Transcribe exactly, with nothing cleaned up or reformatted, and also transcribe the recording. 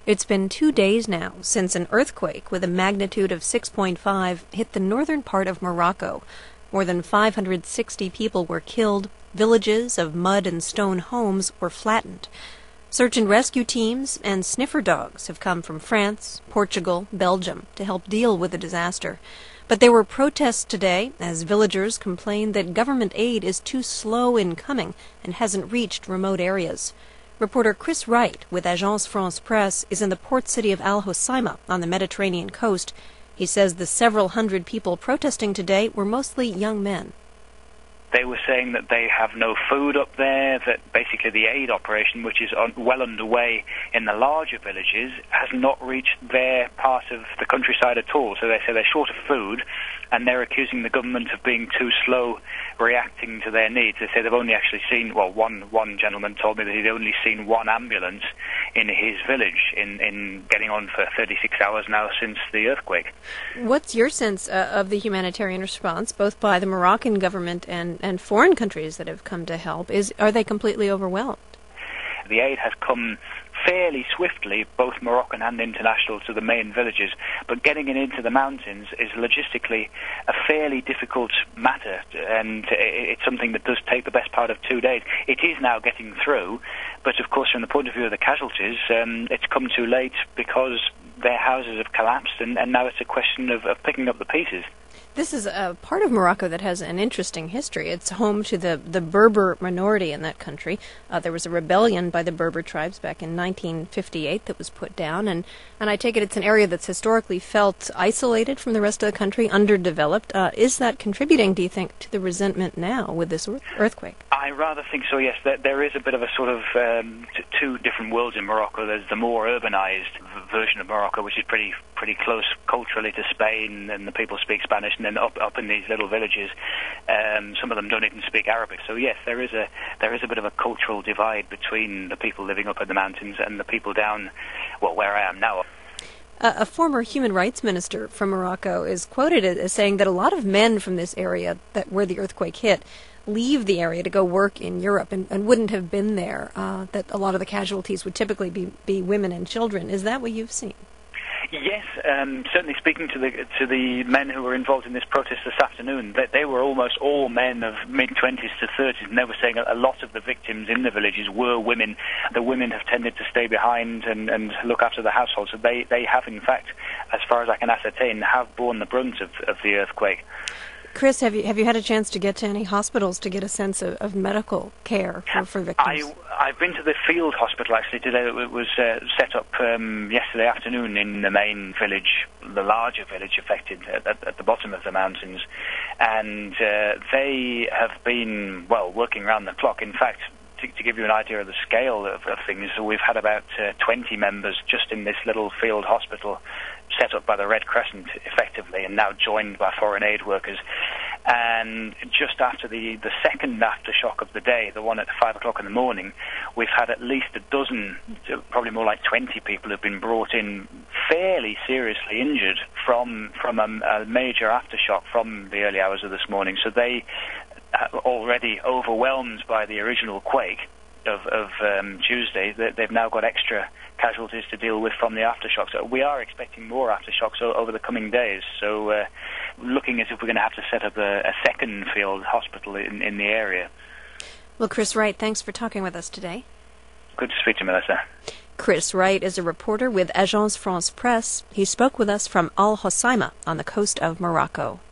It's been two days now since an earthquake with a magnitude of six point five hit the northern part of Morocco. More than five hundred sixty people were killed. Villages of mud and stone homes were flattened. Search and rescue teams and sniffer dogs have come from France, Portugal, Belgium to help deal with the disaster. But there were protests today as villagers complained that government aid is too slow in coming and hasn't reached remote areas. Reporter Chris Wright with Agence France-Presse is in the port city of Al Hoceima on the Mediterranean coast. He says the several hundred people protesting today were mostly young men. They were saying that they have no food up there, that basically the aid operation, which is on, well underway in the larger villages, has not reached their part of the countryside at all. So they say they're short of food, and they're accusing the government of being too slow reacting to their needs. They say they've only actually seen, well, one one gentleman told me that he'd only seen one ambulance in his village in, in getting on for thirty-six hours now since the earthquake. What's your sense uh, of the humanitarian response, both by the Moroccan government and, and foreign countries that have come to help? Is Are they completely overwhelmed? The aid has come fairly swiftly, both Moroccan and international, to the main villages, but getting it into the mountains is logistically a fairly difficult matter, and it's something that does take the best part of two days. It is now getting through, but of course from the point of view of the casualties, um, it's come too late because their houses have collapsed, and, and now it's a question of, of picking up the pieces. This is a part of Morocco that has an interesting history. It's home to the, the Berber minority in that country. Uh, there was a rebellion by the Berber tribes back in nineteen fifty-eight that was put down, and, and I take it it's an area that's historically felt isolated from the rest of the country, underdeveloped. Uh, is that contributing, do you think, to the resentment now with this earthquake? I rather think so, yes. There, there is a bit of a sort of um, t- two different worlds in Morocco. There's the more urbanized v- version of Morocco, which is pretty pretty close culturally to Spain, and the people speak Spanish, and then up up in these little villages, um, some of them don't even speak Arabic. So yes, there is a there is a bit of a cultural divide between the people living up in the mountains and the people down, well, where I am now. Uh, a former human rights minister from Morocco is quoted as saying that a lot of men from this area that where the earthquake hit leave the area to go work in Europe and, and wouldn't have been there, uh, that a lot of the casualties would typically be, be women and children. Is that what you've seen? Yes, um, certainly speaking to the to the men who were involved in this protest this afternoon, they, they were almost all men of mid-twenties to thirties, and they were saying a, a lot of the victims in the villages were women. The women have tended to stay behind and, and look after the household, so they, they have, in fact, as far as I can ascertain, have borne the brunt of, of the earthquake. Chris, have you have you had a chance to get to any hospitals to get a sense of, of medical care for, for victims? I, I've been to the field hospital, actually, today. It was uh, set up um, yesterday afternoon in the main village, the larger village affected at, at, at the bottom of the mountains. And uh, they have been, well, working around the clock. In fact, to, to give you an idea of the scale of, of things, we've had about uh, twenty members just in this little field hospital set up by the Red Crescent, effectively, and now joined by foreign aid workers. And just after the, the second aftershock of the day, the one at five o'clock in the morning, we've had at least a dozen, probably more like twenty people who've been brought in fairly seriously injured from from a, a major aftershock from the early hours of this morning. So they are already overwhelmed by the original quake of, of um, Tuesday. They've now got extra casualties to deal with from the aftershocks. So we are expecting more aftershocks over the coming days. So uh, looking as if we're going to have to set up a, a second field hospital in, in the area. Well, Chris Wright, thanks for talking with us today. Good to speak to you, Melissa. Chris Wright is a reporter with Agence France-Presse. He spoke with us from Al Hoceima on the coast of Morocco.